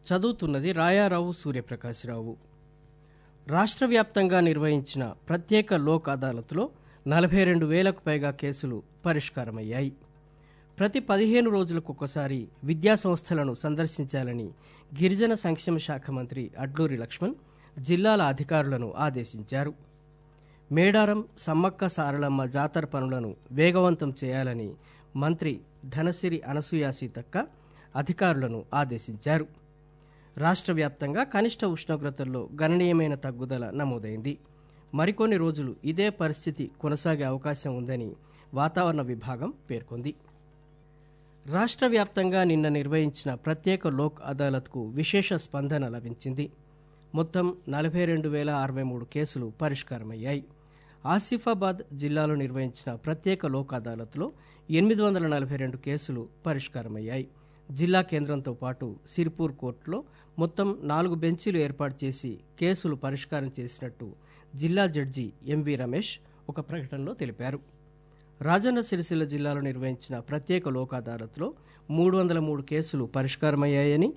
చదువుతున్నది రాయారావు సూర్యప్రకాశ్రావు. రాష్ట్ర వ్యాప్తంగా నిర్వహించిన ప్రత్యేక లోక్ అదాలత్లో 42,000కు పైగా కేసులు పరిష్కారమయ్యాయి. ప్రతి 15 రోజులకొకసారి విద్యాసంస్థలను సందర్శించాలని గిరిజన సంక్షేమ శాఖ మంత్రి అడ్లూరి లక్ష్మణ్ జిల్లాల అధికారులను ఆదేశించారు. మేడారం సమ్మక్క సారలమ్మ జాతర పనులను వేగవంతం చేయాలని మంత్రి ధనసిరి అనసూయ సీతక్క అధికారులను ఆదేశించారు. రాష్ట్ర వ్యాప్తంగా కనిష్ట ఉష్ణోగ్రతల్లో గణనీయమైన తగ్గుదల నమోదైంది. మరికొన్ని రోజులు ఇదే పరిస్థితి కొనసాగే అవకాశం ఉందని వాతావరణ విభాగం పేర్కొంది. రాష్ట్ర వ్యాప్తంగా నిన్న నిర్వహించిన ప్రత్యేక లోక్ అదాలత్కు విశేష స్పందన లభించింది. మొత్తం 42,063 కేసులు పరిష్కారమయ్యాయి. ఆసిఫాబాద్ జిల్లాలో నిర్వహించిన ప్రత్యేక లోక్ అదాలత్లో 842 కేసులు పరిష్కారమయ్యాయి. జిల్లా కేంద్రంతో పాటు సిర్పూర్ కోర్టులో మొత్తం 4 బెంచీలు ఏర్పాటు చేసి కేసులు పరిష్కారం చేసినట్టు జిల్లా జడ్జి ఎంవి రమేష్ ఒక ప్రకటనలో తెలిపారు. రాజన్న సిరిసిల్ల జిల్లాలో నిర్వహించిన ప్రత్యేక లోక్ అదాలత్లో 303 కేసులు పరిష్కారమయ్యాయని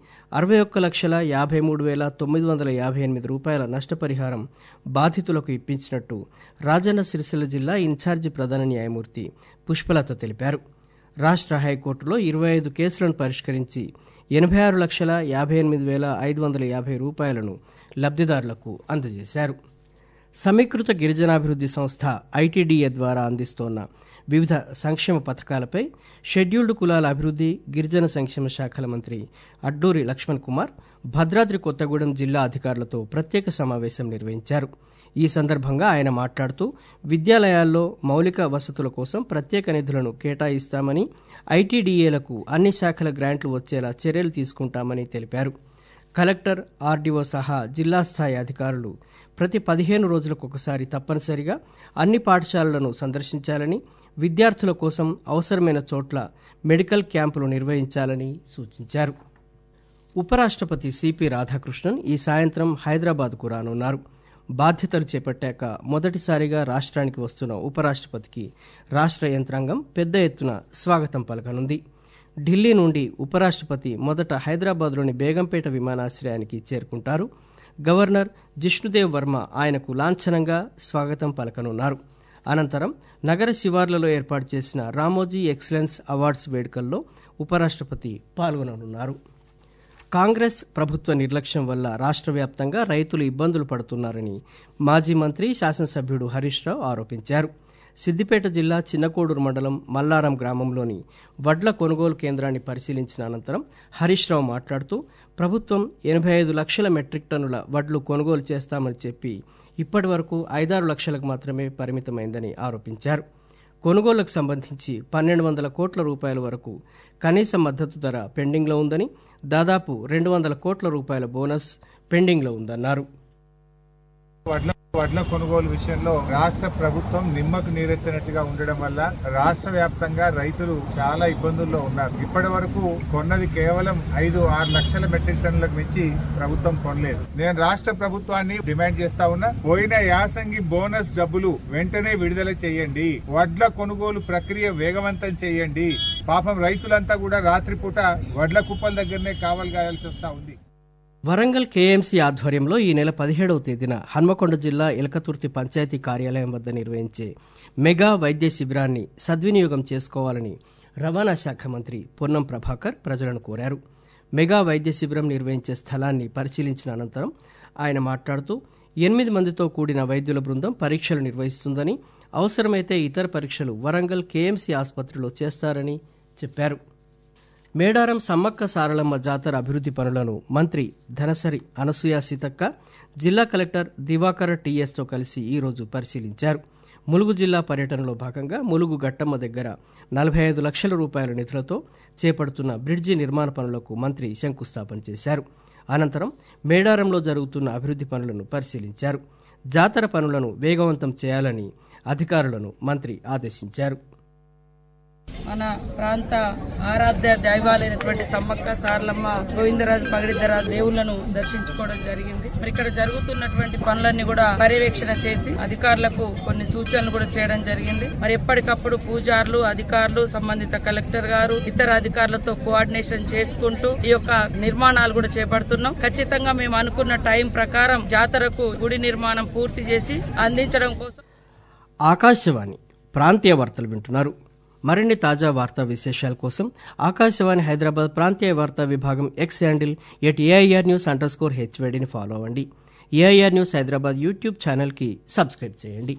61,53,958 రూపాయల నష్టపరిహారం బాధితులకు ఇప్పించినట్టు రాజన్న సిరిసిల్ల జిల్లా ఇన్ఛార్జి ప్రధాన న్యాయమూర్తి పుష్పలత తెలిపారు. రాష్ట్ర హైకోర్టులో 25 కేసులను పరిష్కరించి 86,58,550 రూపాయలను లబ్ధిదారులకు అందజేశారు. సమీకృత గిరిజనాభివృద్ధి సంస్థ ఐటీడీఏ ద్వారా అందిస్తోన్న వివిధ సంక్షేమ పథకాలపై షెడ్యూల్డ్ కులాల అభివృద్ధి గిరిజన సంక్షేమ శాఖల మంత్రి అడ్లూరి లక్ష్మణ్ కుమార్ భద్రాద్రి కొత్తగూడెం జిల్లా అధికారులతో ప్రత్యేక సమావేశం నిర్వహించారు. ఈ సందర్భంగా ఆయన మాట్లాడుతూ విద్యాలయాల్లో మౌలిక వసతుల కోసం ప్రత్యేక నిధులను కేటాయిస్తామని, ఐటీడీఏలకు అన్ని శాఖల గ్రాంట్లు వచ్చేలా చర్యలు తీసుకుంటామని తెలిపారు. కలెక్టర్, ఆర్డీఓ సహా జిల్లా స్థాయి అధికారులు ప్రతి 15 రోజులకొకసారి తప్పనిసరిగా అన్ని పాఠశాలలను సందర్శించాలని, విద్యార్థుల కోసం అవసరమైన చోట్ల మెడికల్ క్యాంపులు నిర్వహించాలని సూచించారు. ఉపరాష్ట్రపతి సిపి రాధాకృష్ణన్ ఈ సాయంత్రం హైదరాబాద్కు రానున్నారు. బాధ్యతలు చేపట్టాక మొదటిసారిగా రాష్ట్రానికి వస్తున్న ఉపరాష్ట్రపతికి రాష్ట్ర యంత్రాంగం పెద్ద ఎత్తున స్వాగతం పలకనుంది. ఢిల్లీ నుండి ఉపరాష్ట్రపతి మొదట హైదరాబాద్లోని బేగంపేట విమానాశ్రయానికి చేరుకుంటారు. గవర్నర్ జిష్ణుదేవ్ వర్మ ఆయనకు లాంఛనంగా స్వాగతం పలకనున్నారు. అనంతరం నగర శివార్లలో ఏర్పాటు చేసిన రామోజీ ఎక్సలెన్స్ అవార్డ్స్ వేడుకల్లో ఉపరాష్ట్రపతి పాల్గొననున్నారు. కాంగ్రెస్ ప్రభుత్వ నిర్లక్ష్యం వల్ల రాష్ట్ర వ్యాప్తంగా రైతులు ఇబ్బందులు పడుతున్నారని మాజీ మంత్రి, శాసనసభ్యుడు హరీష్ రావు ఆరోపించారు. సిద్దిపేట జిల్లా చిన్నకోడూరు మండలం మల్లారం గ్రామంలోని వడ్ల కొనుగోలు కేంద్రాన్ని పరిశీలించిన అనంతరం హరీష్ రావు మాట్లాడుతూ ప్రభుత్వం 85 లక్షల మెట్రిక్ టన్నుల వడ్లు కొనుగోలు చేస్తామని చెప్పి ఇప్పటి వరకు 5-6 లక్షలకు మాత్రమే పరిమితమైందని ఆరోపించారు. కొనుగోళ్లకు సంబంధించి 1,200 కోట్ల రూపాయల వరకు కనీస మద్దతు ధర పెండింగ్లో ఉందని, దాదాపు 200 కోట్ల రూపాయల బోనస్ పెండింగ్లో ఉందన్నారు. వడ్ల కొనుగోలు విషయంలో రాష్ట్ర ప్రభుత్వం నిమ్మకు నీరెత్తినట్టుగా ఉండడం వల్ల రాష్ట్ర వ్యాప్తంగా రైతులు చాలా ఇబ్బందుల్లో ఉన్నారు. ఇప్పటి వరకు కొన్నది కేవలం 5-6 లక్షల మెట్రిక్ టన్నులకు మించి ప్రభుత్వం కొనలేదు. నేను రాష్ట్ర ప్రభుత్వాన్ని డిమాండ్ చేస్తా ఉన్నా, పోయిన యాసంగి బోనస్ డబ్బులు వెంటనే విడుదల చేయండి, వడ్ల కొనుగోలు ప్రక్రియ వేగవంతం చేయండి. పాపం రైతులంతా కూడా రాత్రిపూట వడ్ల కుప్పల దగ్గరనే కావలి గాయాల్సి వస్తా ఉంది. వరంగల్ కేఎంసీ ఆధ్వర్యంలో ఈ నెల 17వ తేదీన హన్మకొండ జిల్లా ఎలకతుర్తి పంచాయతీ కార్యాలయం వద్ద నిర్వహించే మెగా వైద్య శిబిరాన్ని సద్వినియోగం చేసుకోవాలని రవాణా శాఖ మంత్రి పొన్నం ప్రభాకర్ ప్రజలను కోరారు. మెగా వైద్య శిబిరం నిర్వహించే స్థలాన్ని పరిశీలించిన అనంతరం ఆయన మాట్లాడుతూ 8 మందితో కూడిన వైద్యుల బృందం పరీక్షలు నిర్వహిస్తుందని, అవసరమైతే ఇతర పరీక్షలు వరంగల్ కేఎంసీ ఆసుపత్రిలో చేస్తారని చెప్పారు. మేడారం సమ్మక్క సారలమ్మ జాతర అభివృద్ధి పనులను మంత్రి ధనసరి అనసూయ సీతక్క జిల్లా కలెక్టర్ దివాకర్ టీఎస్తో కలిసి ఈరోజు పరిశీలించారు. ములుగు జిల్లా పర్యటనలో భాగంగా ములుగు గట్టమ్మ దగ్గర 45 లక్షల రూపాయల నిధులతో చేపడుతున్న బ్రిడ్జి నిర్మాణ పనులకు మంత్రి శంకుస్థాపన చేశారు. అనంతరం మేడారంలో జరుగుతున్న అభివృద్ధి పనులను పరిశీలించారు. జాతర పనులను వేగవంతం చేయాలని అధికారులను మంత్రి ఆదేశించారు. మన ప్రాంత ఆరాధ్య దైవాలైనటువంటి సమ్మక్క సారలమ్మ గోవిందరాజు పగడిద్దరాజు దేవుళ్లను దర్శించుకోవడం జరిగింది. మరి ఇక్కడ జరుగుతున్నటువంటి పనులన్నీ కూడా పర్యవేక్షణ చేసి అధికారులకు కొన్ని సూచనలు కూడా చేయడం జరిగింది. మరి ఎప్పటికప్పుడు పూజారులు, అధికారులు, సంబంధిత కలెక్టర్ గారు, ఇతర అధికారులతో కోఆర్డినేషన్ చేసుకుంటూ ఈ యొక్క నిర్మాణాలు కూడా చేపడుతున్నాం. ఖచ్చితంగా మేము అనుకున్న టైం ప్రకారం జాతరకు గుడి నిర్మాణం పూర్తి చేసి అందించడం కోసం. ఆకాశవాణి ప్రాంతీయ వార్తలు వింటున్నారు. మరిన్ని తాజా వార్తా విశేషాల కోసం ఆకాశవాణి హైదరాబాద్ ప్రాంతీయ వార్తా విభాగం ఎక్స్ హ్యాండిల్ @AIRnews_HVDని ఫాలో అవ్వండి. AIR న్యూస్ హైదరాబాద్ యూట్యూబ్ ఛానల్కి సబ్స్క్రైబ్ చేయండి.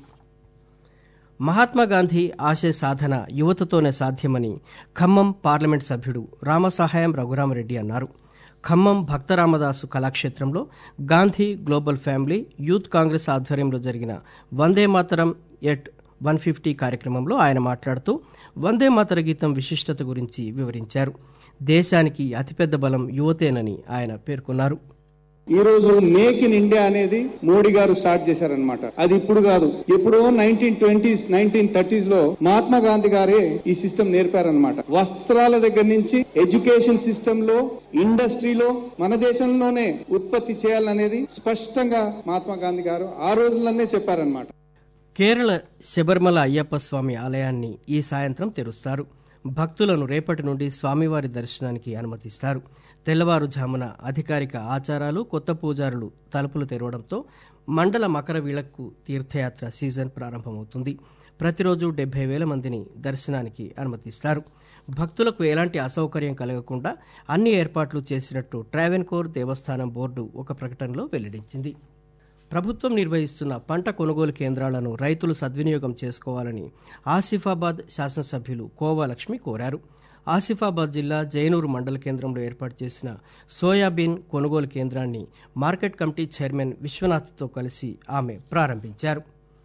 మహాత్మాగాంధీ ఆశయ సాధన యువతతోనే సాధ్యమని ఖమ్మం పార్లమెంట్ సభ్యుడు రామసహాయం రఘురామరెడ్డి అన్నారు. ఖమ్మం భక్తరామదాసు కళాక్షేత్రంలో Gandhi global family youth Congress ఆధ్వర్యంలో జరిగిన వందే మాతరం ఎట్ 150 కార్యక్రమంలో ఆయన మాట్లాడుతూ వందే మాతర గీతం విశిష్టత గురించి వివరించారు. దేశానికి అతిపెద్ద బలం యువతేనని ఆయన పేర్కొన్నారు. ఈ రోజు మేక్ ఇన్ ఇండియా అనేది మోడీ గారు స్టార్ట్ చేశారనమాట. అది ఇప్పుడు కాదు, ఎప్పుడో 1920s 1930s లో మహాత్మా గాంధీ గారే ఈ సిస్టమ్ నేర్పారనమాట. వస్త్రాల దగ్గర నుంచి ఎడ్యుకేషన్ సిస్టమ్ లో, ఇండస్ట్రీలో మన దేశంలోనే ఉత్పత్తి చేయాలనేది స్పష్టంగా మహాత్మా గాంధీ గారు ఆ రోజుల్లోనే చెప్పారనమాట. కేరళ శబరిమల అయ్యప్ప స్వామి ఆలయాన్ని ఈ సాయంత్రం తెరుస్తారు. భక్తులను రేపటి నుండి స్వామివారి దర్శనానికి అనుమతిస్తారు. తెల్లవారుజామున అధికారిక ఆచారాలు, కొత్త పూజారులు తలుపులు తెరవడంతో మండల మకర విళక్కు తీర్థయాత్ర సీజన్ ప్రారంభమవుతుంది. ప్రతిరోజు 70,000 మందిని దర్శనానికి అనుమతిస్తారు. భక్తులకు ఎలాంటి అసౌకర్యం కలగకుండా అన్ని ఏర్పాట్లు చేసినట్టు ట్రావెన్కోర్ దేవస్థానం బోర్డు ఒక ప్రకటనలో వెల్లడించింది. ప్రభుత్వం నిర్వహిస్తున్న పంట కొనుగోలు కేంద్రాలను రైతులు సద్వినియోగం చేసుకోవాలని ఆసిఫాబాద్ శాసనసభ్యులు కోవా లక్ష్మి కోరారు. ఆసిఫాబాద్ జిల్లా జైనూరు మండల కేంద్రంలో ఏర్పాటు చేసిన సోయాబీన్ కొనుగోలు కేంద్రాన్ని మార్కెట్ కమిటీ చైర్మన్ విశ్వనాథ్తో కలిసి ఆమె ప్రారంభించారు.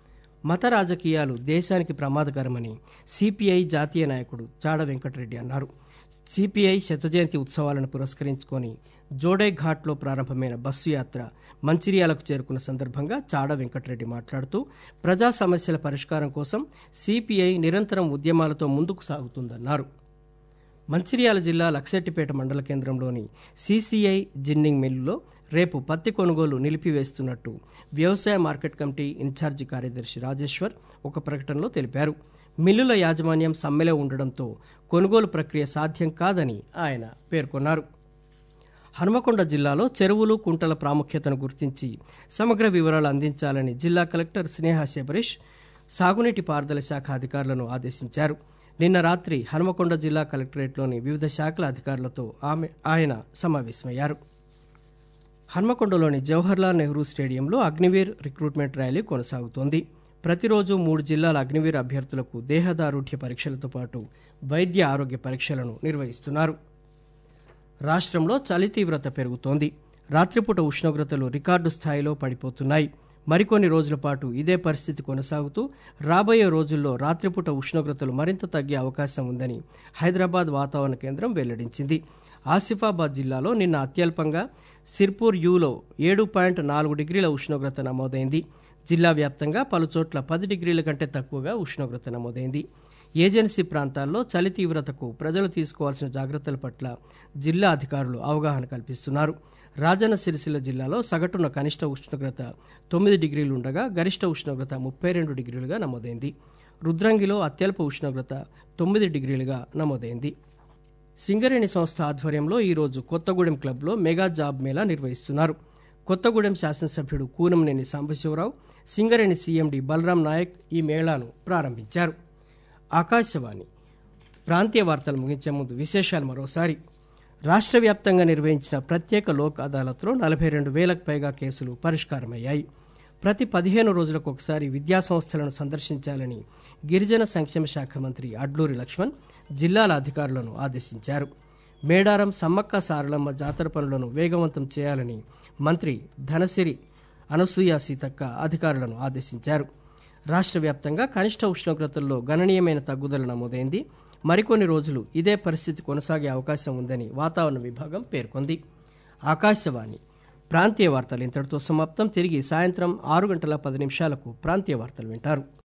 మత రాజకీయాలు దేశానికి ప్రమాదకరమని సిపిఐ జాతీయ నాయకుడు చాడ వెంకటరెడ్డి అన్నారు. సిపిఐ శతజయంతి ఉత్సవాలను పురస్కరించుకొని జోడేఘాట్లో ప్రారంభమైన బస్సు యాత్ర మంచిర్యాలకు చేరుకున్న సందర్భంగా చాడ వెంకటరెడ్డి మాట్లాడుతూ ప్రజా సమస్యల పరిష్కారం కోసం సిపిఐ నిరంతరం ఉద్యమాలతో ముందుకు సాగుతుందన్నారు. మంచిర్యాల జిల్లా లక్సెట్టిపేట మండల కేంద్రంలోని సిసిఐ జిన్నింగ్ మిల్లులో రేపు పత్తి కొనుగోలు నిలిపివేస్తున్నట్టు వ్యవసాయ మార్కెట్ కమిటీ ఇన్ఛార్జి కార్యదర్శి రాజేశ్వర్ ఒక ప్రకటనలో తెలిపారు. మిల్లుల యాజమాన్యం సమ్మెలో ఉండడంతో కొనుగోలు ప్రక్రియ సాధ్యం కాదని ఆయన పేర్కొన్నారు. హన్మకొండ జిల్లాలో చెరువులు, కుంటల ప్రాముఖ్యతను గుర్తించి సమగ్ర వివరాలు అందించాలని జిల్లా కలెక్టర్ స్నేహ శబరీష్ సాగునీటి పారుదల శాఖ అధికారులను ఆదేశించారు. నిన్న రాత్రి హన్మకొండ జిల్లా కలెక్టరేట్లోని వివిధ శాఖల అధికారులతో ఆయన సమావేశమయ్యారు. హన్మకొండలోని జవహర్లాల్ నెహ్రూ స్టేడియంలో అగ్నివీర్ రిక్రూట్మెంట్ ర్యాలీ కొనసాగుతోంది. ప్రతిరోజు 3 జిల్లాల అగ్నివీర్ అభ్యర్థులకు దేహదారుఢ్య పరీక్షలతో పాటు వైద్య ఆరోగ్య పరీక్షలను నిర్వహిస్తున్నారు. రాష్ట్రంలో చలి తీవ్రత పెరుగుతోంది. రాత్రిపూట ఉష్ణోగ్రతలు రికార్డు స్థాయిలో పడిపోతున్నాయి. మరికొన్ని రోజుల పాటు ఇదే పరిస్థితి కొనసాగుతూ రాబోయే రోజుల్లో రాత్రిపూట ఉష్ణోగ్రతలు మరింత తగ్గే అవకాశం ఉందని హైదరాబాద్ వాతావరణ కేంద్రం వెల్లడించింది. ఆసిఫాబాద్ జిల్లాలో నిన్న అత్యల్పంగా సిర్పూర్ యూలో 7.4 డిగ్రీల ఉష్ణోగ్రత నమోదైంది. జిల్లా వ్యాప్తంగా పలుచోట్ల 10 డిగ్రీల కంటే తక్కువగా ఉష్ణోగ్రత నమోదైంది. ఏజెన్సీ ప్రాంతాల్లో చలి తీవ్రతకు ప్రజలు తీసుకోవాల్సిన జాగ్రత్తల పట్ల జిల్లా అధికారులు అవగాహన కల్పిస్తున్నారు. రాజన్న సిరిసిల్ల జిల్లాలో సగటున కనిష్ట ఉష్ణోగ్రత 9 డిగ్రీలు ఉండగా గరిష్ట ఉష్ణోగ్రత 32 డిగ్రీలుగా నమోదైంది. రుద్రంగిలో అత్యల్ప ఉష్ణోగ్రత 9 డిగ్రీలుగా నమోదైంది. సింగరేణి సంస్థ ఆధ్వర్యంలో ఈరోజు కొత్తగూడెం క్లబ్లో మెగా జాబ్ మేళా నిర్వహిస్తున్నారు. కొత్తగూడెం శాసనసభ్యుడు కూనంనేని సాంబశివరావు, సింగరేణి సీఎండీ బలరాం నాయక్ ఈ మేళాను ప్రారంభించారు. ఆకాశవాణి ప్రాంతీయ వార్తలు ముగించే ముందు విశేషాలు మరోసారి. రాష్ట్ర వ్యాప్తంగా నిర్వహించిన ప్రత్యేక లోక్ అదాలత్లో 42,000కు పైగా కేసులు పరిష్కారమయ్యాయి. ప్రతి 15 రోజులకు ఒకసారి విద్యాసంస్థలను సందర్శించాలని గిరిజన సంక్షేమ శాఖ మంత్రి అడ్లూరి లక్ష్మణ్ జిల్లాల అధికారులను ఆదేశించారు. మేడారం సమ్మక్క సారలమ్మ జాతర పనులను వేగవంతం చేయాలని మంత్రి ధనసిరి అనసూయ సీతక్క అధికారులను ఆదేశించారు. రాష్ట్ర వ్యాప్తంగా కనిష్ట ఉష్ణోగ్రతల్లో గణనీయమైన తగ్గుదల నమోదైంది. మరికొన్ని రోజులు ఇదే పరిస్థితి కొనసాగే అవకాశం ఉందని వాతావరణ విభాగం పేర్కొంది. ఆకాశవాణి ప్రాంతీయ వార్తలు ఇంతటితో సమాప్తం. తిరిగి సాయంత్రం 6:10 ప్రాంతీయ వార్తలు వింటారు.